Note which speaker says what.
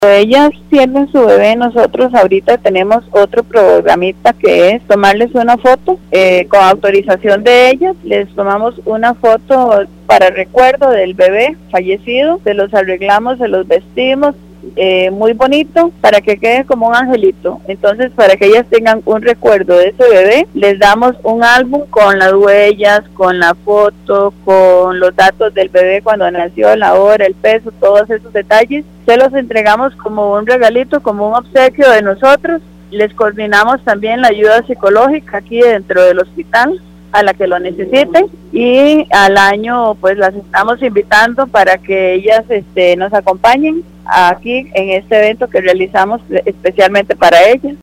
Speaker 1: Ellas tienen su bebé, nosotros ahorita tenemos otro programita que es tomarles una foto con autorización de ellas. Les tomamos una foto para recuerdo del bebé fallecido, se los arreglamos, se los vestimos muy bonito para que quede como un angelito. Entonces, para que ellas tengan un recuerdo de ese bebé, les damos un álbum con las huellas, con la foto, con los datos del bebé cuando nació, la hora, el peso, todos esos detalles. Se los entregamos como un regalito, como un obsequio de nosotros. Les coordinamos también la ayuda psicológica aquí dentro del hospital a la que lo necesiten, y al año pues las estamos invitando para que ellas nos acompañen aquí en este evento que realizamos especialmente para ellas.